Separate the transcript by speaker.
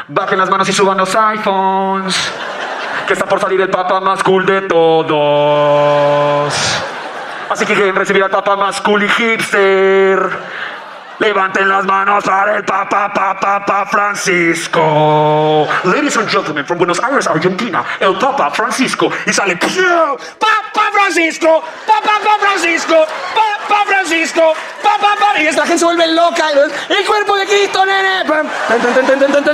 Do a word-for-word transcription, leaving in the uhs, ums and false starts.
Speaker 1: Bajen las manos y suban los iPhones, que está por salir el papa más cool de todos. Así que quieren recibir al papa más cool y hipster. Levanten las manos para el Papa, Papa, Papa Francisco. Ladies and gentlemen, from Buenos Aires, Argentina, el Papa Francisco. Y sale, Papa Francisco, Papa Francisco, Papa Francisco, Papa, Papa. Y la gente se vuelve loca. El cuerpo de Cristo, nene.